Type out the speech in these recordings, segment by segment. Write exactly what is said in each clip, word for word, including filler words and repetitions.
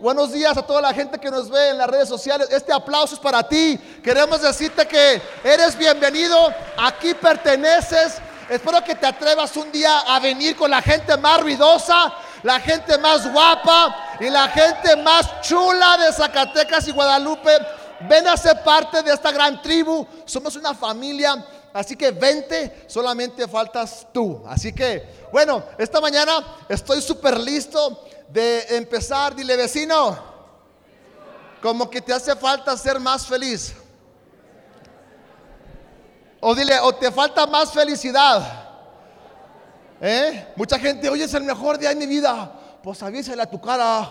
buenos días a toda la gente que nos ve en las redes sociales. Este aplauso es para ti. Queremos decirte que eres bienvenido, aquí perteneces. Espero que te atrevas un día a venir con la gente más ruidosa, la gente más guapa y la gente más chula de Zacatecas y Guadalupe. Ven a ser parte de esta gran tribu. Somos una familia, así que vente, solamente faltas tú. Así que, bueno, esta mañana estoy súper listo de empezar. Dile, vecino, como que te hace falta ser más feliz. O dile, o te falta más felicidad. ¿Eh? Mucha gente, oye, es el mejor día de mi vida. Pues avísale a tu cara.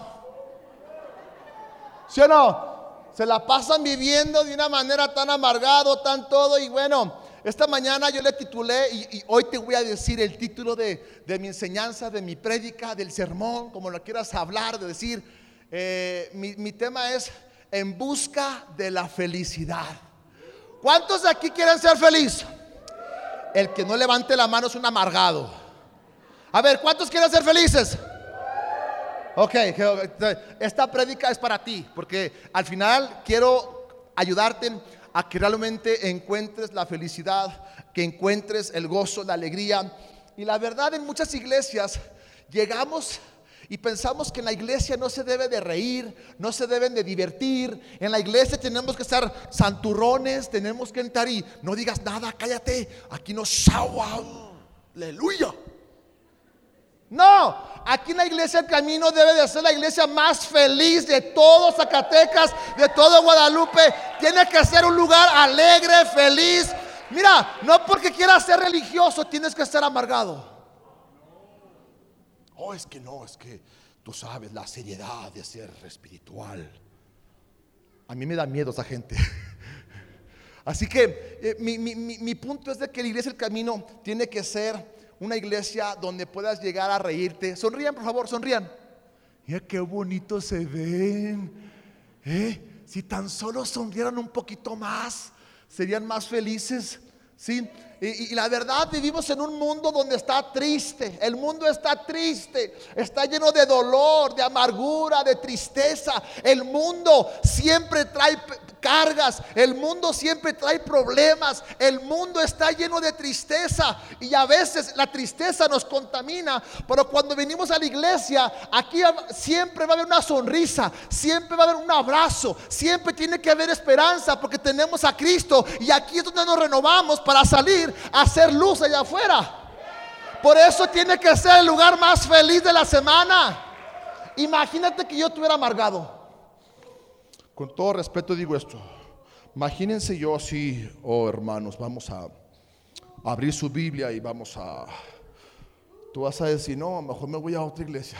¿Sí o no? Se la pasan viviendo de una manera tan amargado, tan todo. Y bueno, esta mañana yo le titulé, y, y hoy te voy a decir el título de, de mi enseñanza, de mi prédica, del sermón, como lo quieras hablar, de decir. eh, mi, mi tema es En busca de la felicidad. ¿Cuántos de aquí quieren ser felices? El que no levante la mano es un amargado. A ver, ¿cuántos quieren ser felices? Ok, esta prédica es para ti, porque al final quiero ayudarte a que realmente encuentres la felicidad, que encuentres el gozo, la alegría. Y la verdad, en muchas iglesias llegamos y pensamos que en la iglesia no se debe de reír, no se deben de divertir. En la iglesia tenemos que estar santurrones, tenemos que entrar y no digas nada, cállate, aquí no shawa, aleluya. No, aquí en la iglesia El Camino debe de ser la iglesia más feliz de todo Zacatecas, de todo Guadalupe. Tiene que ser un lugar alegre, feliz. Mira, no porque quieras ser religioso tienes que ser amargado. Oh, es que no, es que tú sabes la seriedad de ser espiritual. A mí me da miedo esa gente. Así que eh, mi, mi, mi, mi punto es de que la iglesia El Camino tiene que ser una iglesia donde puedas llegar a reírte. Sonrían, por favor, sonrían. Mira qué bonito se ven. ¿Eh? Si tan solo sonrieran un poquito más, serían más felices. ¿Sí? Y, y la verdad, vivimos en un mundo donde está triste. El mundo está triste, está lleno de dolor, de amargura, de tristeza. El mundo siempre trae cargas, el mundo siempre trae problemas, el mundo está lleno de tristeza. Y a veces la tristeza nos contamina. Pero cuando venimos a la iglesia, aquí siempre va a haber una sonrisa, siempre va a haber un abrazo, siempre tiene que haber esperanza, porque tenemos a Cristo. Y aquí es donde nos renovamos para salir a hacer luz allá afuera. Por eso tiene que ser el lugar más feliz de la semana. Imagínate que yo estuviera amargado. Con todo respeto digo esto. Imagínense yo así, oh hermanos, vamos a abrir su Biblia y vamos a... Tú vas a decir, no, mejor me voy a otra iglesia.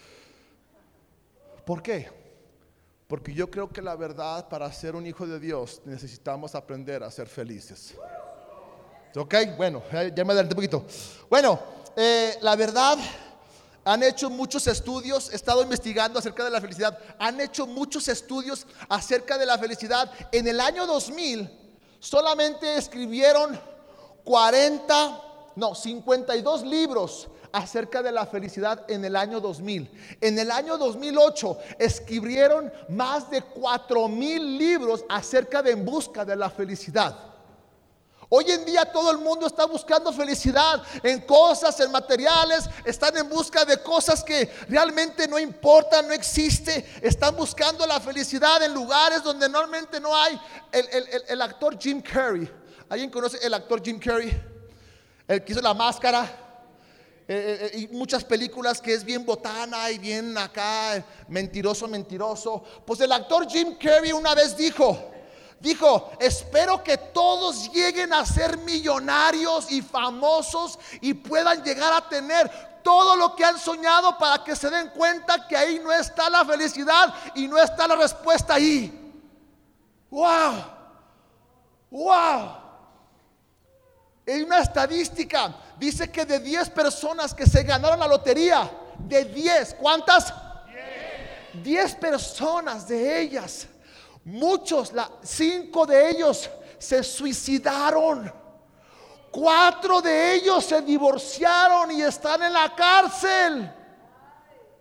¿Por qué? Porque yo creo que la verdad, para ser un hijo de Dios necesitamos aprender a ser felices. Ok, bueno, ya me adelanté un poquito. Bueno, eh, la verdad, han hecho muchos estudios, he estado investigando acerca de la felicidad. Han hecho muchos estudios acerca de la felicidad. En el año dos mil solamente escribieron cuarenta, no, cincuenta y dos libros acerca de la felicidad en el año dos mil. En el año dos mil ocho escribieron más de cuatro mil libros acerca de En Busca de la Felicidad. Hoy en día todo el mundo está buscando felicidad en cosas, en materiales. Están en busca de cosas que realmente no importan, no existe. Están buscando la felicidad en lugares donde normalmente no hay. El, el, el, el actor Jim Carrey. ¿Alguien conoce el actor Jim Carrey? El que hizo La Máscara. Eh, eh, y muchas películas, que es bien botana y bien acá, mentiroso, mentiroso. Pues el actor Jim Carrey una vez dijo... Dijo, espero que todos lleguen a ser millonarios y famosos y puedan llegar a tener todo lo que han soñado, para que se den cuenta que ahí no está la felicidad y no está la respuesta ahí. Wow, wow. Hay una estadística, dice que de diez personas que se ganaron la lotería, de diez, ¿cuántas? diez personas de ellas, muchos, la, cinco de ellos se suicidaron. Cuatro de ellos se divorciaron y están en la cárcel.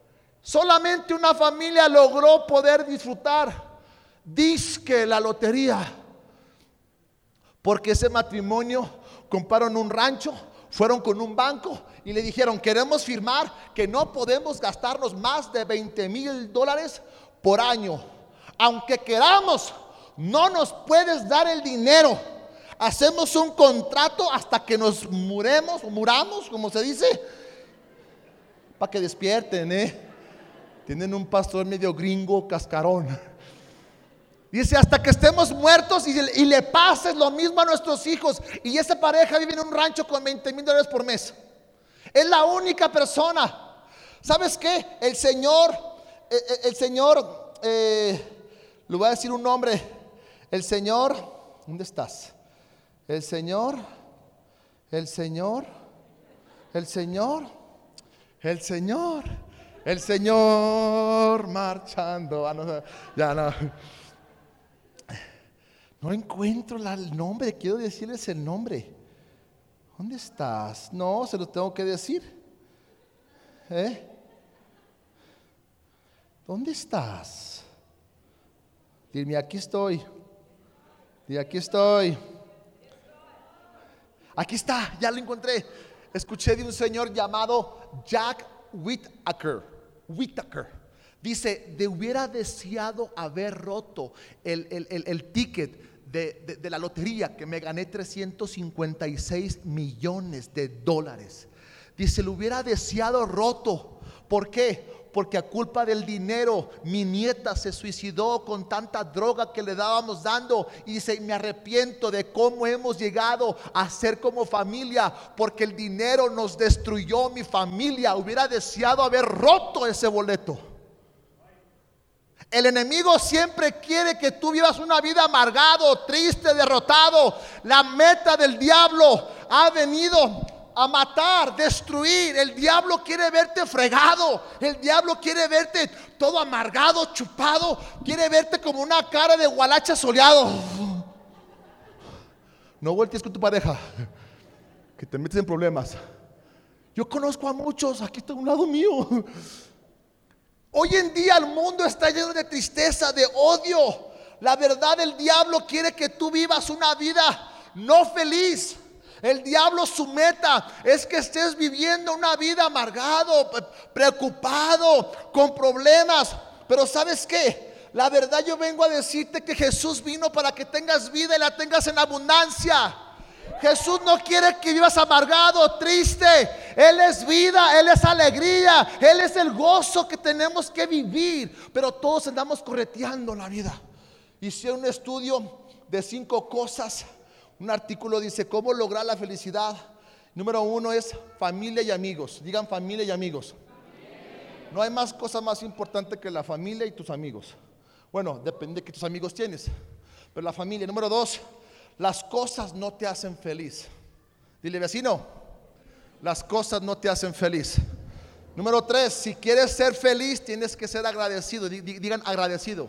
Solamente una familia logró poder disfrutar, dizque la lotería, porque ese matrimonio compraron un rancho, fueron con un banco y le dijeron: queremos firmar que no podemos gastarnos más de veinte mil dólares por año. Aunque queramos, no nos puedes dar el dinero. Hacemos un contrato hasta que nos muremos o muramos, como se dice, para que despierten, ¿eh? Tienen un pastor medio gringo, cascarón. Dice: hasta que estemos muertos y, y le pases lo mismo a nuestros hijos. Y esa pareja vive en un rancho con veinte mil dólares por mes. Es la única persona. ¿Sabes qué? El Señor, el, el Señor, eh, le voy a decir un nombre. El Señor, ¿dónde estás? El Señor, el Señor, el Señor, el Señor, el Señor marchando. Ah, no, ya no. No encuentro la, el nombre, quiero decirles el nombre. ¿Dónde estás? No, se lo tengo que decir. ¿Eh? ¿Dónde estás? Dime: aquí estoy. Dime: aquí estoy. Aquí está, ya lo encontré. Escuché de un señor llamado Jack Whittaker. Whittaker. Dice: de hubiera deseado haber roto el, el, el, el ticket de, de, de la lotería, que me gané trescientos cincuenta y seis millones de dólares. Dice: lo hubiera deseado roto. ¿Por qué? Porque a culpa del dinero mi nieta se suicidó con tanta droga que le dábamos dando. Y dice: me arrepiento de cómo hemos llegado a ser como familia, porque el dinero nos destruyó mi familia. Hubiera deseado haber roto ese boleto. El enemigo siempre quiere que tú vivas una vida amargado, triste, derrotado. La meta del diablo ha venido a matar, destruir. El diablo quiere verte fregado. El diablo quiere verte todo amargado, chupado. Quiere verte como una cara de gualacha soleado. No voltees con tu pareja, que te metes en problemas. Yo conozco a muchos, aquí está a un lado mío. Hoy en día el mundo está lleno de tristeza, de odio. La verdad, el diablo quiere que tú vivas una vida no feliz. El diablo, su meta es que estés viviendo una vida amargado, preocupado, con problemas. Pero ¿sabes qué? La verdad, yo vengo a decirte que Jesús vino para que tengas vida y la tengas en abundancia. Jesús no quiere que vivas amargado, triste. Él es vida, Él es alegría, Él es el gozo que tenemos que vivir. Pero todos andamos correteando la vida. Hice un estudio de cinco cosas. Un artículo dice: ¿cómo lograr la felicidad? Número uno es familia y amigos. Digan: familia y amigos. No hay más cosa más importante que la familia y tus amigos. Bueno, depende de qué tus amigos tienes, pero la familia. Número dos, las cosas no te hacen feliz. Dile: vecino, las cosas no te hacen feliz. Número tres, si quieres ser feliz, tienes que ser agradecido. Digan: agradecido.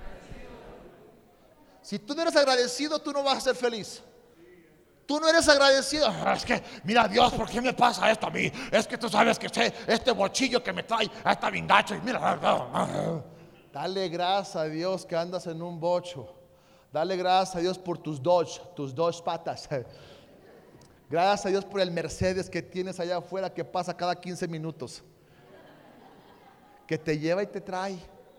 Si tú no eres agradecido, tú no vas a ser feliz. Tú no eres agradecido. Es que, mira, Dios, ¿por qué me pasa esto a mí? Es que tú sabes que este, este bochillo que me trae esta vingacho. Y mira, dale gracias a Dios que andas en un bocho. Dale gracias a Dios por tus Dodge, tus dos patas. Gracias a Dios por el Mercedes que tienes allá afuera, que pasa cada quince minutos, que te lleva y te trae.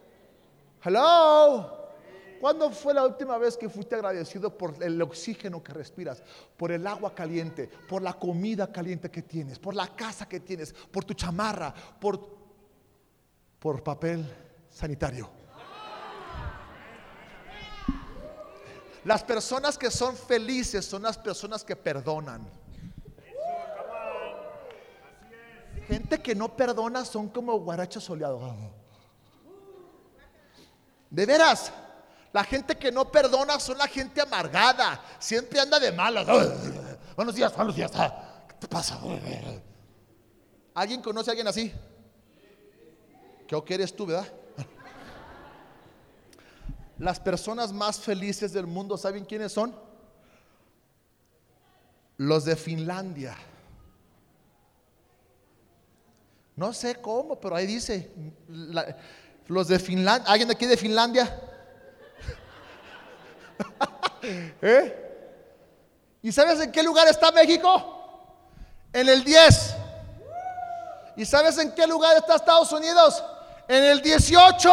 Hello. ¿Cuándo fue la última vez que fuiste agradecido por el oxígeno que respiras, por el agua caliente, por la comida caliente que tienes, por la casa que tienes, por tu chamarra, por, por papel sanitario? Las personas que son felices son las personas que perdonan. Gente que no perdona son como guarachos soleados. De veras. La gente que no perdona son la gente amargada. Siempre anda de malas. Buenos días, buenos días. ¿Qué te pasa? ¿Alguien conoce a alguien así? Creo que eres tú, ¿verdad? Las personas más felices del mundo, ¿saben quiénes son? Los de Finlandia. No sé cómo, pero ahí dice. La, los de Finlandia. ¿Alguien de aquí de Finlandia? ¿Eh? ¿Y sabes en qué lugar está México? En el diez. ¿Y sabes en qué lugar está Estados Unidos? En el dieciocho.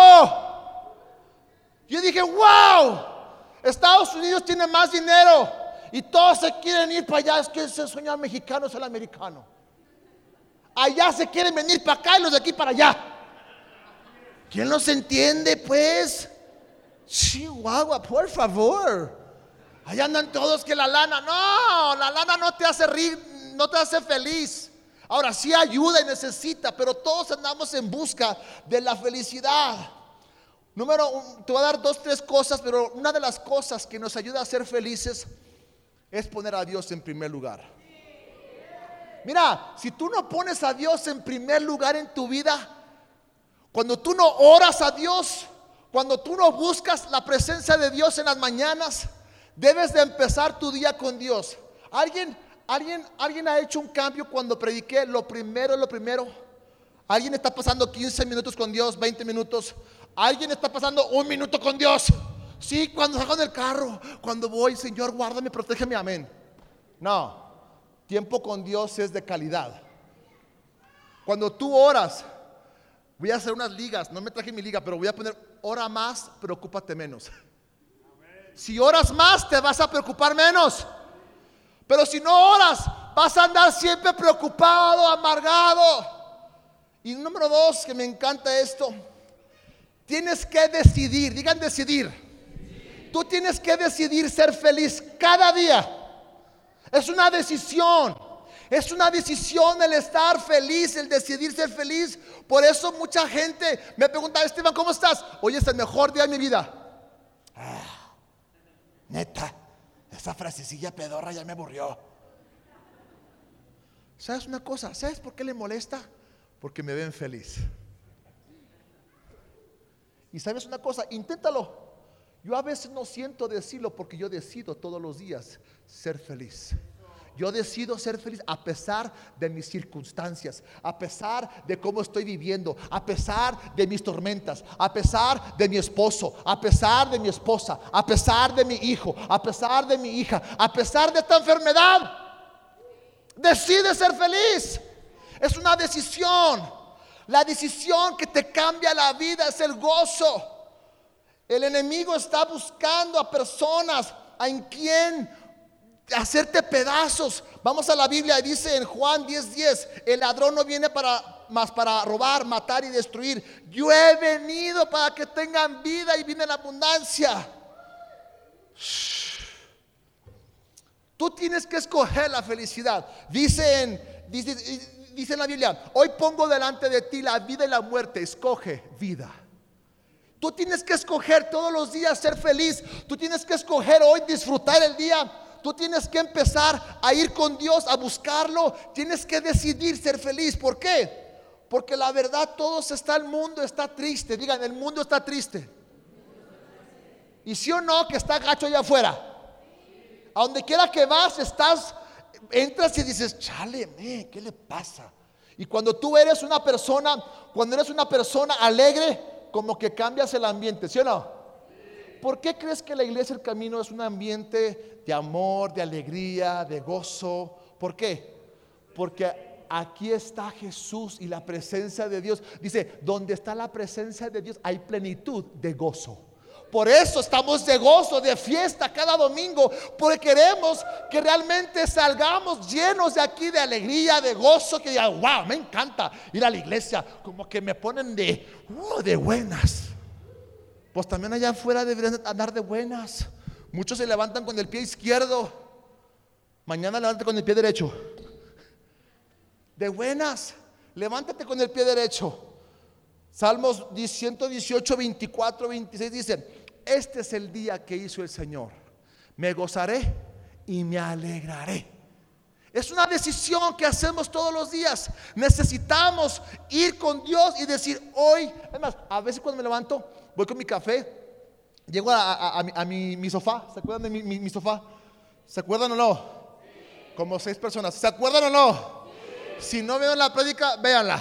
Yo dije, wow, Estados Unidos tiene más dinero y todos se quieren ir para allá. Es que ese sueño mexicano es el americano. Allá se quieren venir para acá y los de aquí para allá. ¿Quién los entiende, pues? Chihuahua, por favor. Allá andan todos que la lana. No, la lana no te hace rir, no te hace feliz. Ahora sí ayuda y necesita, pero todos andamos en busca de la felicidad. Número uno, te voy a dar dos, tres cosas, pero una de las cosas que nos ayuda a ser felices es poner a Dios en primer lugar. Mira, si tú no pones a Dios en primer lugar en tu vida, cuando tú no oras a Dios, cuando tú no buscas la presencia de Dios en las mañanas, debes de empezar tu día con Dios. ¿Alguien, alguien, alguien ha hecho un cambio cuando prediqué? Lo primero, lo primero. ¿Alguien está pasando quince minutos con Dios, veinte minutos? ¿Alguien está pasando un minuto con Dios? Sí, cuando salgo del carro, cuando voy, Señor, guárdame, protégeme, amén. No. Tiempo con Dios es de calidad. Cuando tú oras, voy a hacer unas ligas, no me traje mi liga, pero voy a poner, ora más, preocúpate menos. Si oras más, te vas a preocupar menos. Pero si no oras, vas a andar siempre preocupado, amargado. Y número dos, que me encanta esto, tienes que decidir, digan decidir. Tú tienes que decidir ser feliz cada día. Es una decisión, es una decisión el estar feliz, el decidir ser feliz. Por eso mucha gente me pregunta, Esteban, ¿cómo estás? Hoy es el mejor día de mi vida. Ah, neta, esa frasecilla pedorra ya me aburrió. ¿Sabes una cosa? ¿Sabes por qué le molesta? Porque me ven feliz. Y ¿sabes una cosa? Inténtalo. Yo a veces no siento decirlo porque yo decido todos los días ser feliz. Yo decido ser feliz a pesar de mis circunstancias, a pesar de cómo estoy viviendo, a pesar de mis tormentas, a pesar de mi esposo, a pesar de mi esposa, a pesar de mi hijo, a pesar de mi hija, a pesar de esta enfermedad. Decide ser feliz. Es una decisión. La decisión que te cambia la vida es el gozo. El enemigo está buscando a personas en quien hacerte pedazos. Vamos a la Biblia y dice en Juan diez diez, el ladrón no viene para más para robar, matar y destruir. Yo he venido para que tengan vida y vida en abundancia. Tú tienes que escoger la felicidad. Dice en, dice, dice en la Biblia, hoy pongo delante de ti la vida y la muerte. Escoge vida. Tú tienes que escoger todos los días ser feliz. Tú tienes que escoger hoy disfrutar el día. Tú tienes que empezar a ir con Dios, a buscarlo. Tienes que decidir ser feliz. ¿Por qué? Porque la verdad, todos está, el mundo está triste. Digan, el mundo está triste. Y sí o no, que está gacho allá afuera. A donde quiera que vas, estás, entras y dices, chale, man, ¿qué le pasa? Y cuando tú eres una persona, cuando eres una persona alegre, como que cambias el ambiente, ¿sí o no? ¿Por qué crees que la iglesia El Camino es un ambiente de amor, de alegría, de gozo? ¿Por qué? Porque aquí está Jesús y la presencia de Dios. Dice, donde está la presencia de Dios hay plenitud de gozo. Por eso estamos de gozo, de fiesta cada domingo, porque queremos que realmente salgamos llenos de aquí de alegría, de gozo, que digan, wow, me encanta ir a la iglesia, como que me ponen de, uh, de buenas. Pues también allá afuera deberían andar de buenas. Muchos se levantan con el pie izquierdo, mañana levántate con el pie derecho. De buenas, levántate con el pie derecho. Salmos ciento dieciocho, veinticuatro, veintiséis dicen, este es el día que hizo el Señor, me gozaré y me alegraré. Es una decisión que hacemos todos los días. Necesitamos ir con Dios y decir hoy, además, a veces cuando me levanto, voy con mi café, llego a, a, a, mi, a mi, mi sofá. ¿Se acuerdan de mi, mi, mi sofá? ¿Se acuerdan o no? Como seis personas. ¿Se acuerdan o no? Si no vieron la prédica, véanla.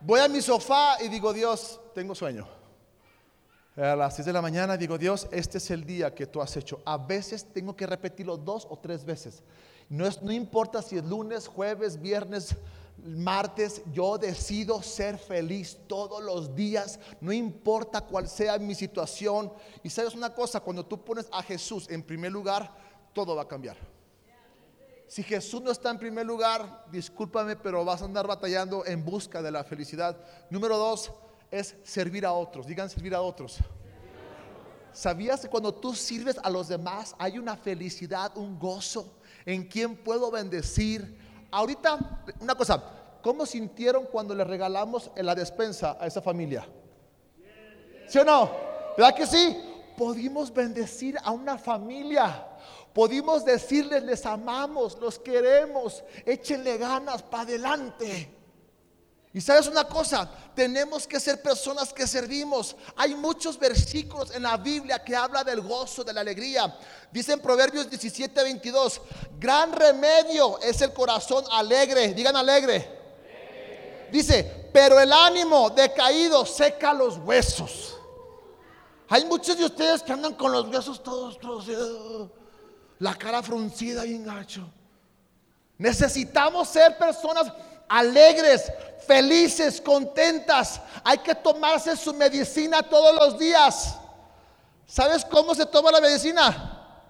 Voy a mi sofá y digo, Dios, tengo sueño. A las seis de la mañana digo, Dios, este es el día que tú has hecho. A veces tengo que repetirlo dos o tres veces. No, es, no importa si es lunes, jueves, viernes, martes, yo decido ser feliz todos los días, no importa cuál sea mi situación. Y sabes una cosa, cuando tú pones a Jesús en primer lugar, todo va a cambiar. Si Jesús no está en primer lugar, discúlpame, pero vas a andar batallando en busca de la felicidad. Número dos es servir a otros. Digan, servir a otros. ¿Sabías que cuando tú sirves a los demás hay una felicidad, un gozo en quien puedo bendecir? Ahorita, una cosa, ¿cómo sintieron cuando le regalamos en la despensa a esa familia? ¿Sí o no? ¿Verdad que sí? Pudimos bendecir a una familia. Pudimos decirles, les amamos, los queremos, échenle ganas para adelante. Y sabes una cosa, tenemos que ser personas que servimos. Hay muchos versículos en la Biblia que habla del gozo, de la alegría. Dice en Proverbios diecisiete veintidós, gran remedio es el corazón alegre. Digan alegre, alegre. Dice, pero el ánimo decaído seca los huesos. Hay muchos de ustedes que andan con los huesos todos, todos, uh, la cara fruncida y gacho. Necesitamos ser personas alegres, felices, contentas. Hay que tomarse su medicina todos los días. ¿Sabes cómo se toma la medicina?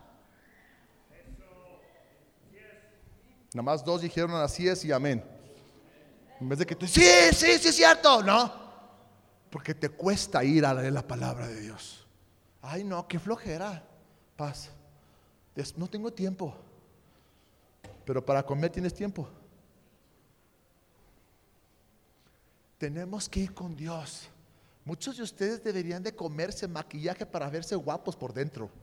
Nada más dos dijeron así es y amén. En vez de que tú, sí, sí, sí es cierto. No, porque te cuesta ir a leer la palabra de Dios. Ay no, qué flojera. Paz, no tengo tiempo. Pero para comer tienes tiempo. Tenemos que ir con Dios. Muchos de ustedes deberían de comerse maquillaje para verse guapos por dentro.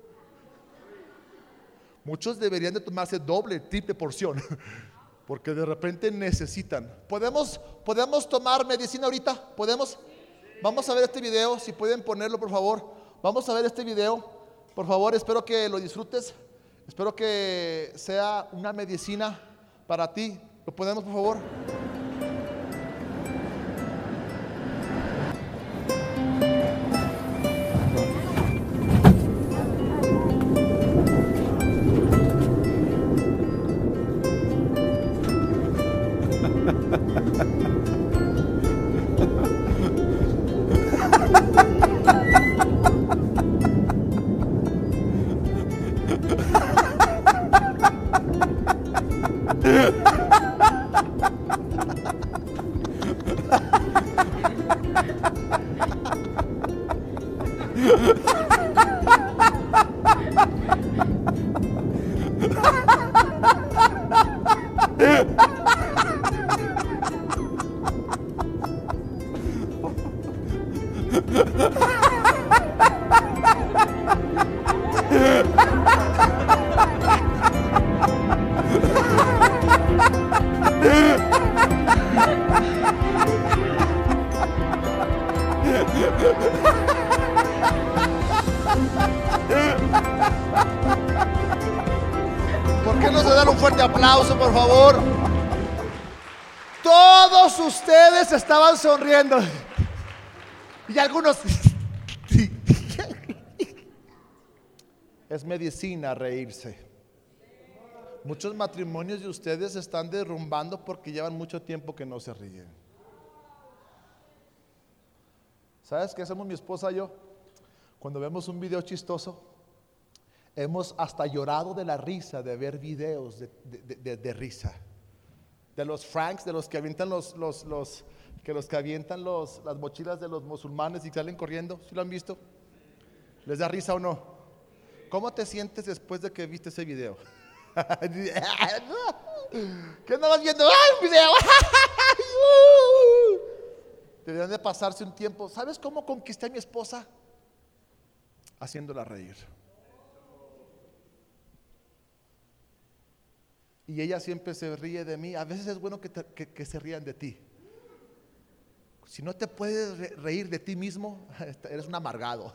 Muchos deberían de tomarse doble, triple porción, porque de repente necesitan. ¿Podemos, podemos tomar medicina ahorita? ¿Podemos? Vamos a ver este video, si pueden ponerlo por favor. Vamos a ver este video, por favor, espero que lo disfrutes. Espero que sea una medicina para ti. ¿Lo ponemos por favor? ¿Por qué no se dan un fuerte aplauso, por favor? Todos ustedes estaban sonriendo. Y algunos... Es medicina reírse. Muchos matrimonios de ustedes se están derrumbando porque llevan mucho tiempo que no se ríen. ¿Sabes qué hacemos mi esposa y yo? Cuando vemos un video chistoso, hemos hasta llorado de la risa de ver videos de, de, de, de risa. De los Franks, de los que avientan los, los, los que los que avientan los, las mochilas de los musulmanes y salen corriendo. ¿Sí lo han visto? ¿Les da risa o no? ¿Cómo te sientes después de que viste ese video? ¿Qué andabas viendo? ¡Ay, un video! Deberían de pasarse un tiempo. ¿Sabes cómo conquisté a mi esposa? Haciéndola reír. Y ella siempre se ríe de mí. A veces es bueno que, te, que, que se rían de ti. Si no te puedes reír de ti mismo, eres un amargado.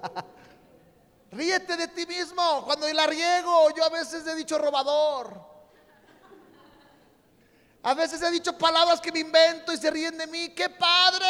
Ríete de ti mismo. Cuando la riego, yo a veces he dicho robador. A veces he dicho palabras que me invento y se ríen de mí. ¡Qué padre!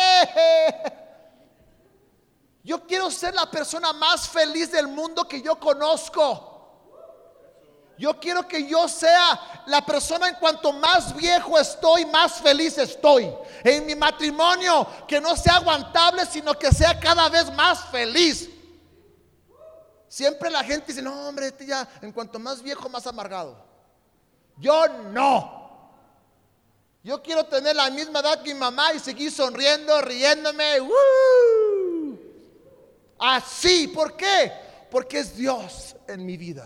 Yo quiero ser la persona más feliz del mundo que yo conozco. Yo quiero que yo sea la persona, en cuanto más viejo estoy, más feliz estoy. En mi matrimonio, que no sea aguantable, sino que sea cada vez más feliz. Siempre la gente dice, no hombre, este ya, en cuanto más viejo, más amargado. Yo no. Yo quiero tener la misma edad que mi mamá y seguir sonriendo, riéndome. ¡Woo! Así, ¿por qué? Porque es Dios en mi vida.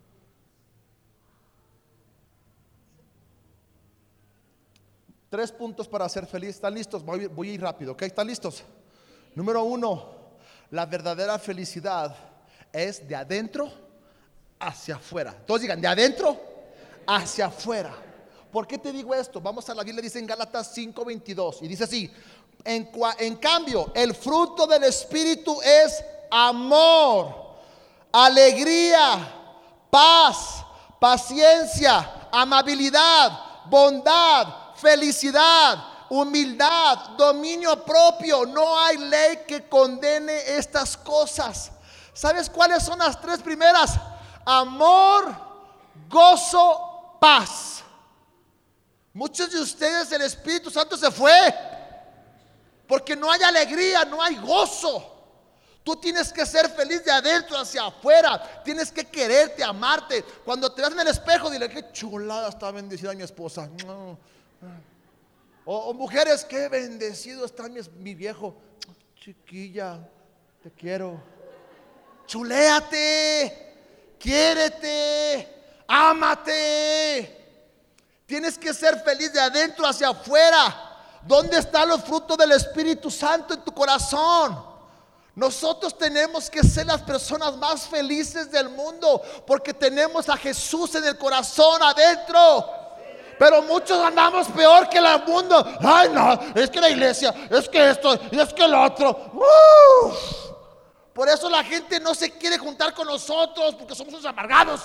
Tres puntos para ser feliz. ¿Están listos? Voy, voy a ir rápido, ¿ok? ¿Están listos? Número uno, la verdadera felicidad es de adentro hacia afuera. Todos digan, de adentro hacia afuera. ¿Por qué te digo esto? Vamos a la Biblia, dice en Gálatas cinco veintidós y dice así: en, en cambio, el fruto del Espíritu es amor, alegría, paz, paciencia, amabilidad, bondad, felicidad, humildad, dominio propio. No hay ley que condene estas cosas. ¿Sabes cuáles son las tres primeras? Amor, gozo, paz. Muchos de ustedes, el Espíritu Santo se fue porque no hay alegría, no hay gozo. Tú tienes que ser feliz de adentro hacia afuera. Tienes que quererte, amarte. Cuando te veas en el espejo, dile, qué chulada está bendecida mi esposa. O, o mujeres, qué bendecido está mi, mi viejo. Chiquilla, te quiero. Chuléate, quiérete, ámate. Tienes que ser feliz de adentro hacia afuera. ¿Dónde están los frutos del Espíritu Santo en tu corazón? Nosotros tenemos que ser las personas más felices del mundo, porque tenemos a Jesús en el corazón adentro. Pero muchos andamos peor que el mundo. Ay no, es que la iglesia, es que esto, es que lo otro. ¡Uf! Por eso la gente no se quiere juntar con nosotros, porque somos unos amargados.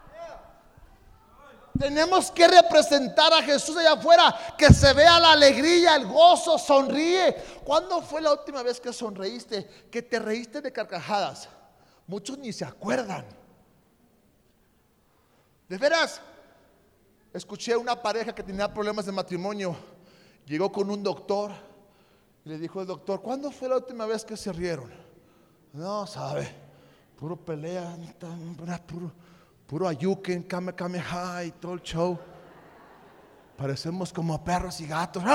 Tenemos que representar a Jesús allá afuera, que se vea la alegría, el gozo, sonríe. ¿Cuándo fue la última vez que sonreíste, que te reíste de carcajadas? Muchos ni se acuerdan. De veras, escuché una pareja que tenía problemas de matrimonio. Llegó con un doctor y le dijo el doctor, ¿cuándo fue la última vez que se rieron? No, sabe, puro pelea, puro, puro ayuken, kame kame y todo el show. Parecemos como perros y gatos.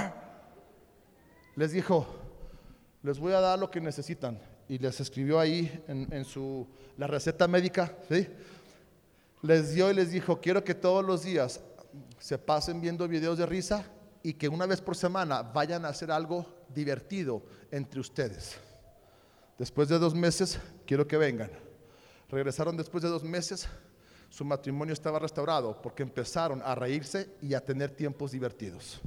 Les dijo, les voy a dar lo que necesitan. Y les escribió ahí en, en su, la receta médica, ¿sí? Les dio y les dijo, quiero que todos los días se pasen viendo videos de risa y que una vez por semana vayan a hacer algo divertido entre ustedes. Después de dos meses, quiero que vengan. Regresaron después de dos meses, su matrimonio estaba restaurado porque empezaron a reírse y a tener tiempos divertidos.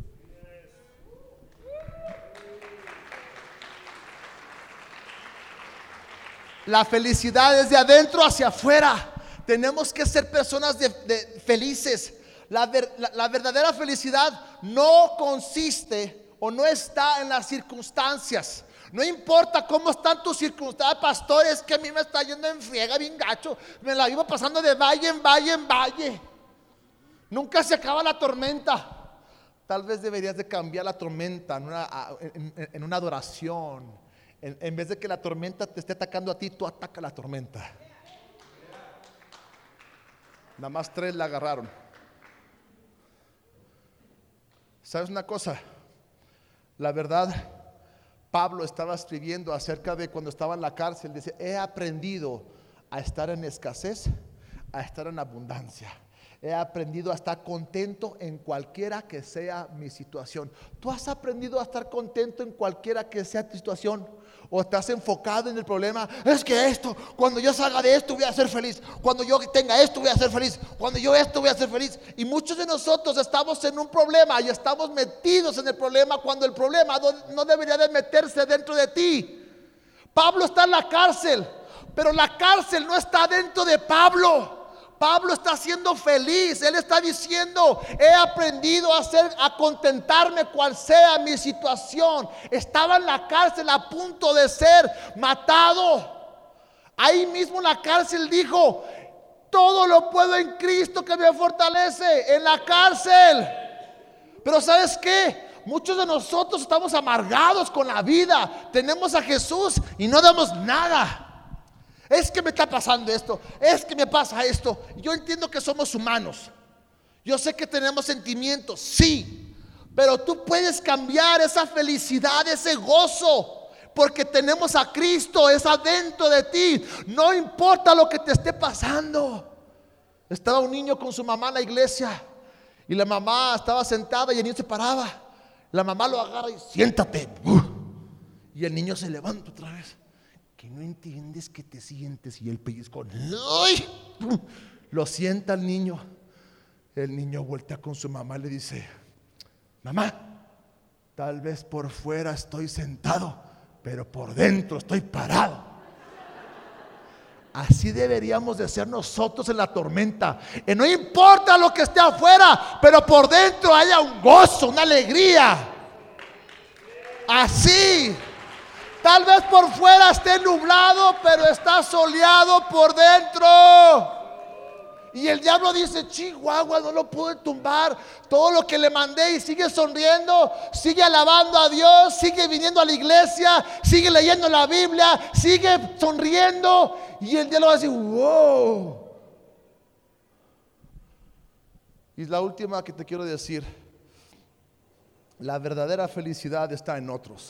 La felicidad es de adentro hacia afuera. Tenemos que ser personas de, de felices. La, ver, la, la verdadera felicidad no consiste o no está en las circunstancias. No importa cómo están tus circunstancias, pastores, que a mí me está yendo en friega bien gacho. Me la iba pasando de valle en valle en valle. Nunca se acaba la tormenta. Tal vez deberías de cambiar la tormenta en una, en, en, en una adoración. En, en vez de que la tormenta te esté atacando a ti, tú ataca la tormenta. Nada más tres la agarraron. ¿Sabes una cosa? La verdad, Pablo estaba escribiendo acerca de cuando estaba en la cárcel. Dice, he aprendido a estar en escasez, a estar en abundancia. He aprendido a estar contento en cualquiera que sea mi situación. ¿Tú has aprendido a estar contento en cualquiera que sea tu situación? ¿O estás enfocado en el problema? Es que esto, cuando yo salga de esto voy a ser feliz. Cuando yo tenga esto voy a ser feliz. Cuando yo esto voy a ser feliz. Y muchos de nosotros estamos en un problema y estamos metidos en el problema cuando el problema no, no debería de meterse dentro de ti. Pablo está en la cárcel, pero la cárcel no está dentro de Pablo. Pablo está siendo feliz. Él está diciendo: he aprendido a hacer, a contentarme cual sea mi situación. Estaba en la cárcel a punto de ser matado. Ahí mismo en la cárcel dijo: todo lo puedo en Cristo que me fortalece. En la cárcel. Pero ¿sabes qué? Muchos de nosotros estamos amargados con la vida. Tenemos a Jesús y no damos nada. Es que me está pasando esto, es que me pasa esto. Yo entiendo que somos humanos. Yo sé que tenemos sentimientos, sí. Pero tú puedes cambiar esa felicidad, ese gozo, porque tenemos a Cristo, es adentro de ti. No importa lo que te esté pasando. Estaba un niño con su mamá en la iglesia, y la mamá estaba sentada y el niño se paraba. La mamá lo agarra y: siéntate. Y el niño se levanta otra vez. Que no entiendes que te sientes. Y el pellizco, ¡ay! Lo sienta el niño. El niño vuelta con su mamá y le dice: mamá, tal vez por fuera estoy sentado, pero por dentro estoy parado. Así deberíamos de ser nosotros en la tormenta. Y no importa lo que esté afuera, pero por dentro haya un gozo, una alegría. Así. Tal vez por fuera esté nublado, pero está soleado por dentro. Y el diablo dice: chihuahua, no lo pude tumbar. Todo lo que le mandé, y sigue sonriendo, sigue alabando a Dios, sigue viniendo a la iglesia, sigue leyendo la Biblia, sigue sonriendo. Y el diablo va a decir: wow. Y la última que te quiero decir: la verdadera felicidad está en otros.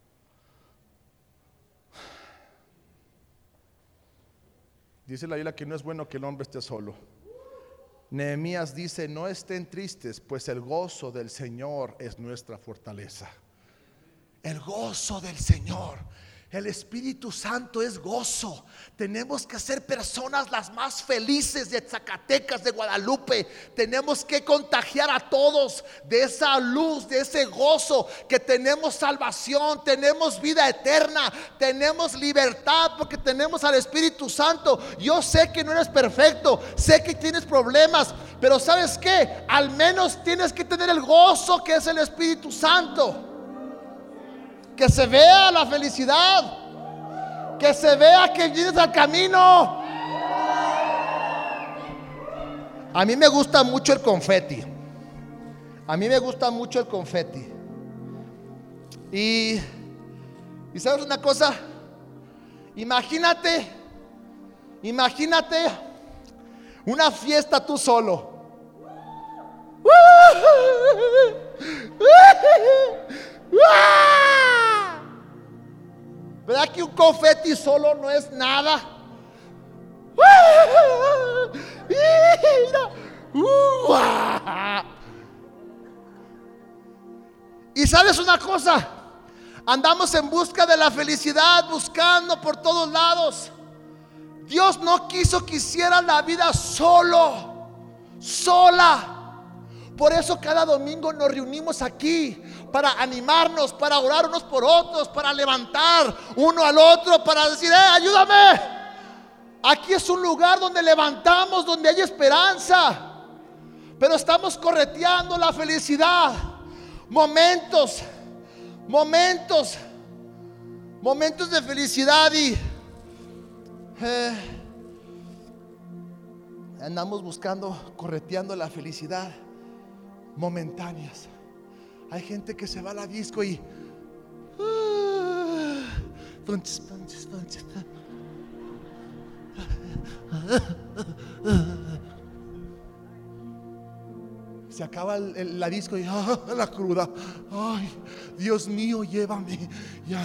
Dice la Biblia que no es bueno que el hombre esté solo. Nehemías dice: no estén tristes, pues el gozo del Señor es nuestra fortaleza. El gozo del Señor. El Espíritu Santo es gozo. Tenemos que ser personas las más felices de Zacatecas, de Guadalupe. Tenemos que contagiar a todos de esa luz, de ese gozo, que tenemos salvación, tenemos vida eterna, tenemos libertad, porque tenemos al Espíritu Santo. Yo sé que no eres perfecto, sé que tienes problemas, pero ¿sabes qué? Al menos tienes que tener el gozo que es el Espíritu Santo. Que se vea la felicidad, que se vea que vienes al camino. A mí me gusta mucho el confeti. A mí me gusta mucho el confeti. Y, y ¿sabes una cosa? Imagínate, imagínate una fiesta tú solo. ¿Verdad que un confeti solo no es nada? Y sabes una cosa, andamos en busca de la felicidad, buscando por todos lados. Dios no quiso que hicieras la vida solo, sola. Por eso cada domingo nos reunimos aquí para animarnos, para orar unos por otros, para levantar uno al otro, para decir: eh, ayúdame. Aquí es un lugar donde levantamos, donde hay esperanza. Pero estamos correteando la felicidad. Momentos, momentos, momentos de felicidad y eh, andamos buscando, correteando la felicidad momentáneas. Hay gente que se va a la disco y uh, punches, punches, punches. Se acaba el, el, la disco y ah, la cruda. Ay, Dios mío, llévame ya.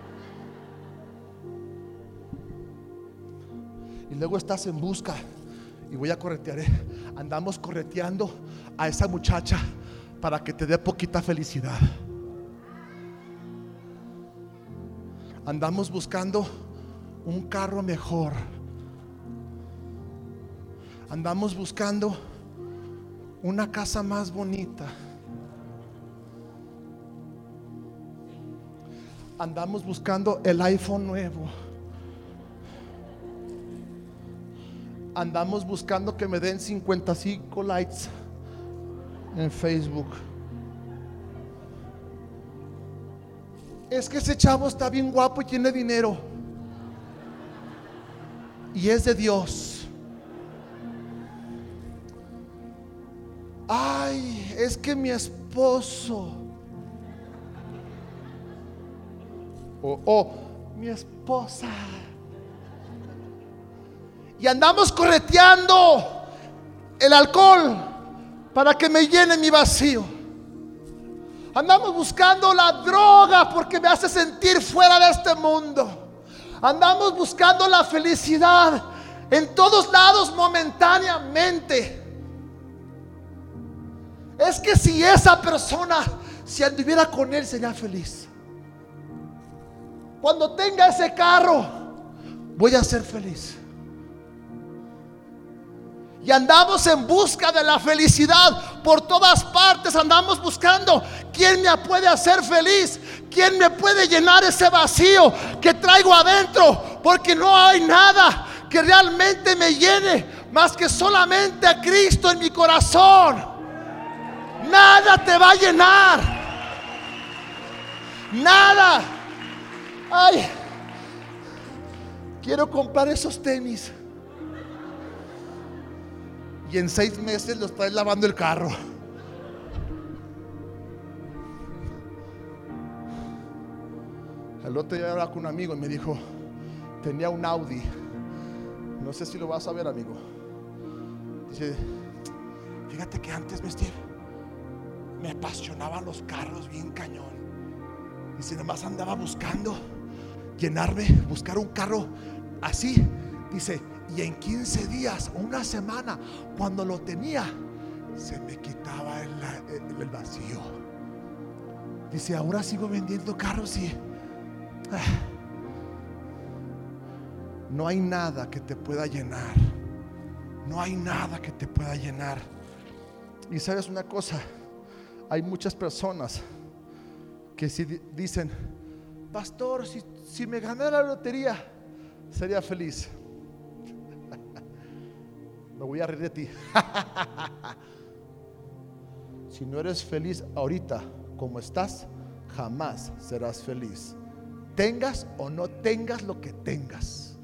Y luego estás en busca. Y voy a corretear, ¿eh? Andamos correteando a esa muchacha para que te dé poquita felicidad. Andamos buscando un carro mejor. Andamos buscando una casa más bonita. Andamos buscando el iPhone nuevo. andamos buscando que me den cincuenta y cinco likes en Facebook. Es que ese chavo está bien guapo y tiene dinero y es de Dios. Ay, es que mi esposo o oh, mi esposa. Y andamos correteando el alcohol para que me llene mi vacío. Andamos buscando la droga porque me hace sentir fuera de este mundo. Andamos buscando la felicidad en todos lados momentáneamente. Es que si esa persona, si anduviera con él, sería feliz. Cuando tenga ese carro, voy a ser feliz. Y andamos en busca de la felicidad por todas partes. Andamos buscando quién me puede hacer feliz, quién me puede llenar ese vacío que traigo adentro, porque no hay nada que realmente me llene más que solamente a Cristo en mi corazón. Nada te va a llenar, nada. Ay, quiero comprar esos tenis y en seis meses los traes lavando el carro. El otro día hablaba con un amigo y me dijo, tenía un Audi, no sé si lo vas a ver, amigo. Dice, fíjate que antes, vestir, me apasionaban los carros bien cañón. Dice, nomás andaba buscando llenarme, buscar un carro así. Dice, y en quince días o una semana, cuando lo tenía, se me quitaba el, el, el vacío. Dice, ahora sigo vendiendo carros y ah, no hay nada que te pueda llenar. No hay nada que te pueda llenar. Y sabes una cosa, hay muchas personas que si dicen, pastor, si, si me ganara la lotería, sería feliz. Me voy a reír de ti. Si no eres feliz ahorita como estás, jamás serás feliz, tengas o no tengas lo que tengas.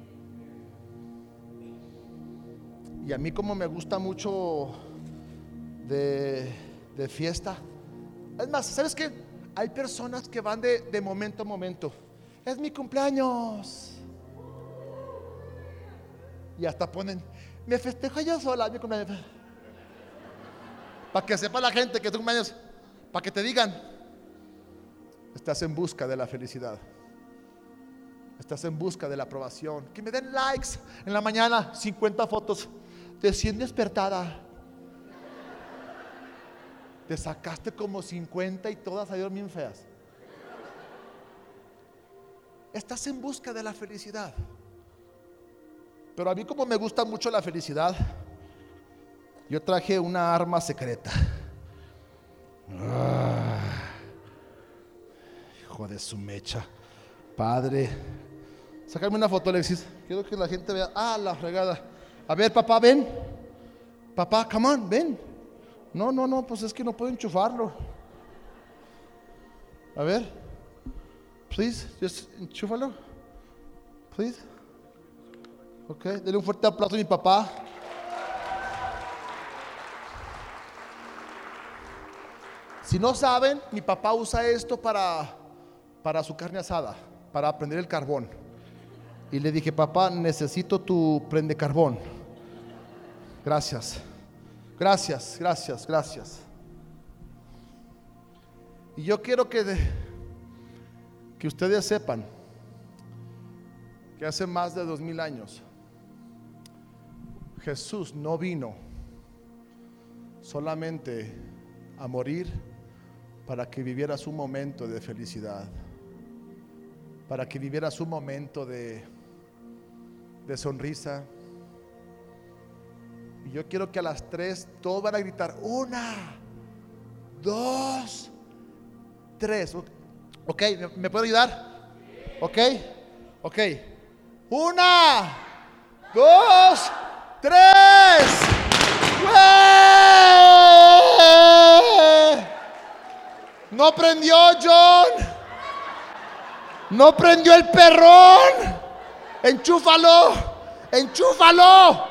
Y a mí, como me gusta mucho de, de fiesta, es más, ¿sabes qué? Hay personas que van de, de momento a momento. Es mi cumpleaños y hasta ponen, me festejo yo sola mi cumpleaños, para que sepa la gente que es tu cumpleaños, para que te digan, estás en busca de la felicidad, estás en busca de la aprobación, que me den likes. En la mañana cincuenta fotos, recién despertada, te sacaste como cincuenta y todas salieron bien feas. Estás en busca de la felicidad. Pero a mí, como me gusta mucho la felicidad, yo traje una arma secreta. Ah, hijo de su mecha. Padre, sácame una foto, Alexis. Quiero que la gente vea. Ah, la fregada. A ver, papá, ven. Papá, come on, ven. No, no, no, pues es que no puedo enchufarlo. A ver, please, just enchúfalo, please. Ok, denle un fuerte aplauso a mi papá. Si no saben, mi papá usa esto para, para su carne asada, para prender el carbón. Y le dije, papá, necesito tu prende carbón. Gracias. Gracias, gracias, gracias. Y yo quiero que, de, que ustedes sepan que hace más de dos mil años Jesús no vino solamente a morir para que vivieras un momento de felicidad, para que vivieras un momento de, de sonrisa. Y yo quiero que a las tres todos van a gritar, una, dos, tres. Ok, ¿me, me puedo ayudar? Ok, ok. Una, dos, tres. ¡Güey! No prendió John. No prendió el perrón. Enchúfalo. Enchúfalo.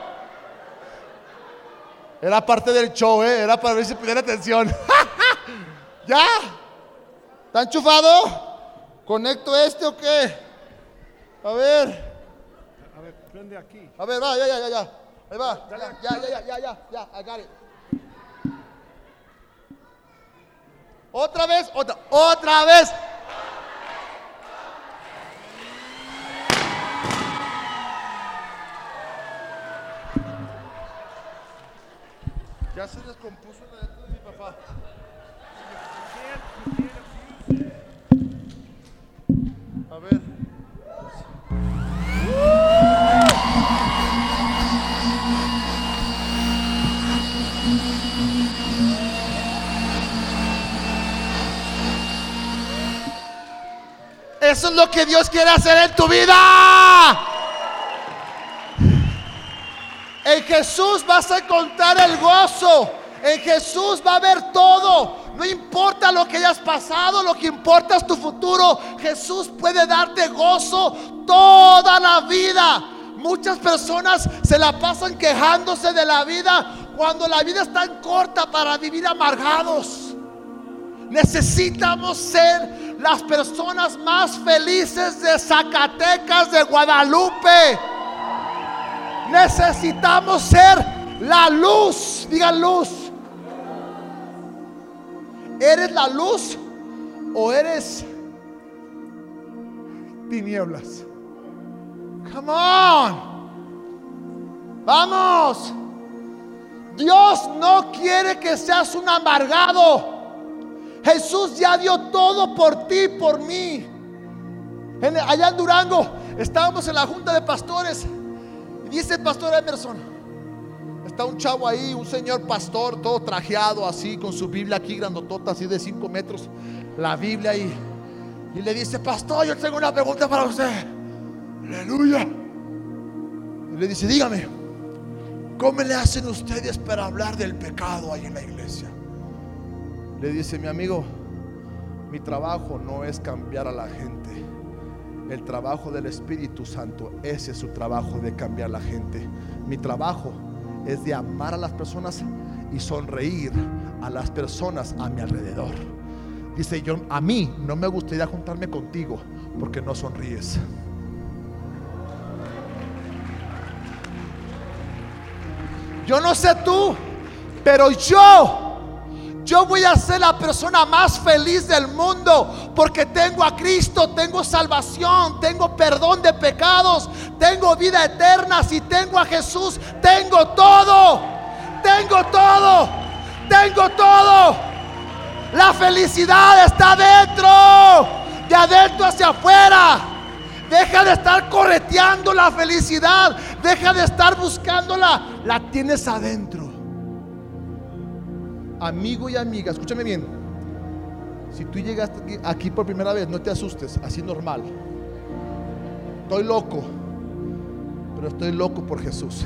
Era parte del show, ¿eh? Era para ver si ponían atención. ¿Ya? ¿Está enchufado? ¿Conecto este o qué? A ver. A ver, prende aquí. A ver, va, ya, ya, ya, ya. Ahí va. Ya, ya, ya, ya, ya, ya, ya. I got it. Otra vez, otra, otra vez. Ya se descompuso la letra de mi papá. A ver. Eso es lo que Dios quiere hacer en tu vida. En Jesús vas a encontrar el gozo. En Jesús va a haber todo. No importa lo que hayas pasado, lo que importa es tu futuro. Jesús puede darte gozo toda la vida. Muchas personas se la pasan quejándose de la vida cuando la vida es tan corta para vivir amargados. Necesitamos ser las personas más felices de Zacatecas, de Guadalupe. Necesitamos ser la luz. Digan luz. ¿Eres la luz o eres tinieblas? Come on. Vamos. Dios no quiere que seas un amargado. Jesús ya dio todo por ti, por mí. En, allá en Durango estábamos en la junta de pastores. Dice el pastor Emerson, está un chavo ahí, un señor pastor, todo trajeado así, con su Biblia aquí grandotota, así de cinco metros, la Biblia ahí. Y le dice: pastor, yo tengo una pregunta para usted. Aleluya. Y le dice: dígame, ¿cómo le hacen ustedes para hablar del pecado ahí en la iglesia? Le dice: mi amigo, mi trabajo no es cambiar a la gente. El trabajo del Espíritu Santo, ese es su trabajo, de cambiar a la gente. Mi trabajo es de amar a las personas y sonreír a las personas a mi alrededor. Dice: yo, a mí no me gustaría juntarme contigo porque no sonríes. Yo no sé tú, pero yo Yo voy a ser la persona más feliz del mundo porque tengo a Cristo, tengo salvación, tengo perdón de pecados, tengo vida eterna. Si tengo a Jesús, tengo todo, tengo todo, tengo todo. La felicidad está dentro, de adentro hacia afuera. Deja de estar correteando la felicidad, deja de estar buscándola, la tienes adentro. Amigo y amiga, escúchame bien. Si tú llegaste aquí, aquí por primera vez, no te asustes, así normal. Estoy loco, pero estoy loco por Jesús.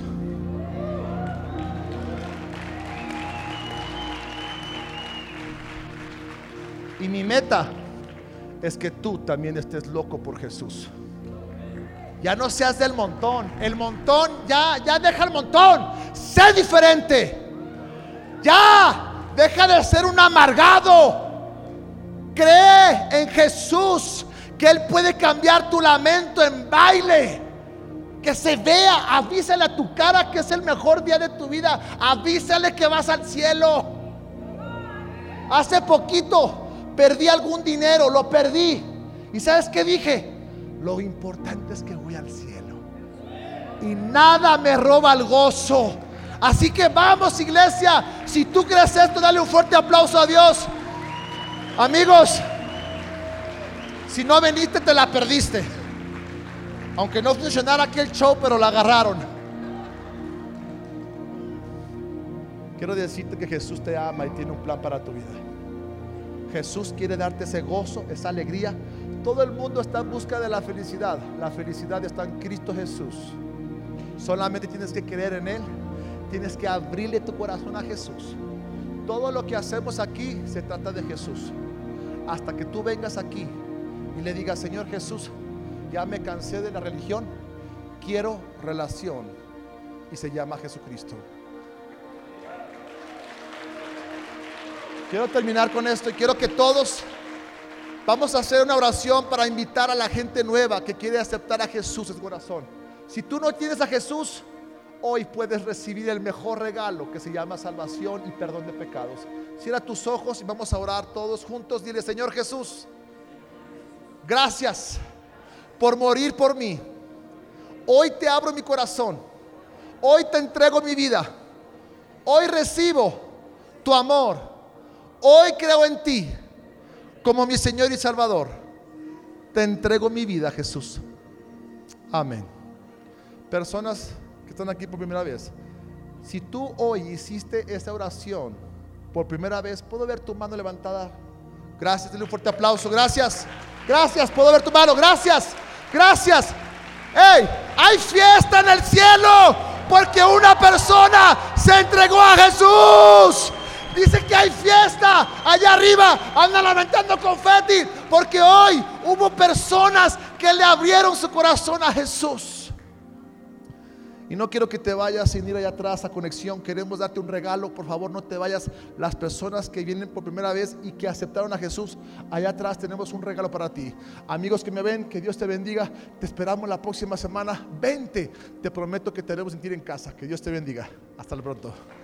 Y mi meta es que tú también estés loco por Jesús. Ya no seas del montón. El montón, ya, ya deja el montón. Sé diferente. Ya. Deja de ser un amargado. Cree en Jesús, que Él puede cambiar tu lamento en baile. Que se vea, avísale a tu cara que es el mejor día de tu vida. Avísale que vas al cielo. Hace poquito perdí algún dinero, lo perdí. ¿Y sabes qué dije? Lo importante es que voy al cielo. Y nada me roba el gozo. Así que vamos, iglesia. Si tú crees esto, dale un fuerte aplauso a Dios. Amigos, si no viniste, te la perdiste. Aunque no funcionara aquel show, pero la agarraron. Quiero decirte que Jesús te ama y tiene un plan para tu vida. Jesús quiere darte ese gozo, esa alegría. Todo el mundo está en busca de la felicidad. La felicidad está en Cristo Jesús. Solamente tienes que creer en Él. Tienes que abrirle tu corazón a Jesús. Todo lo que hacemos aquí se trata de Jesús. Hasta que tú vengas aquí y le digas: Señor Jesús, ya me cansé de la religión, quiero relación. Y se llama Jesucristo. Quiero terminar con esto y quiero que todos vamos a hacer una oración para invitar a la gente nueva que quiere aceptar a Jesús en su corazón. Si tú no tienes a Jesús, hoy puedes recibir el mejor regalo, que se llama salvación y perdón de pecados. Cierra tus ojos y vamos a orar todos juntos. Dile: Señor Jesús, gracias por morir por mí. Hoy te abro mi corazón. Hoy te entrego mi vida. Hoy recibo tu amor. Hoy creo en ti como mi Señor y Salvador. Te entrego mi vida, Jesús. Amén. Personas que están aquí por primera vez, si tú hoy hiciste esta oración por primera vez, ¿puedo ver tu mano levantada? Gracias, dale un fuerte aplauso. Gracias, gracias, puedo ver tu mano. Gracias, gracias. Hey, hay fiesta en el cielo porque una persona se entregó a Jesús. Dice que hay fiesta allá arriba, andan lamentando confeti porque hoy hubo personas que le abrieron su corazón a Jesús. Y no quiero que te vayas sin ir allá atrás a Conexión. Queremos darte un regalo. Por favor, no te vayas. Las personas que vienen por primera vez y que aceptaron a Jesús, allá atrás tenemos un regalo para ti. Amigos que me ven, que Dios te bendiga. Te esperamos la próxima semana. Vente. Te prometo que te haremos sentir en casa. Que Dios te bendiga. Hasta pronto.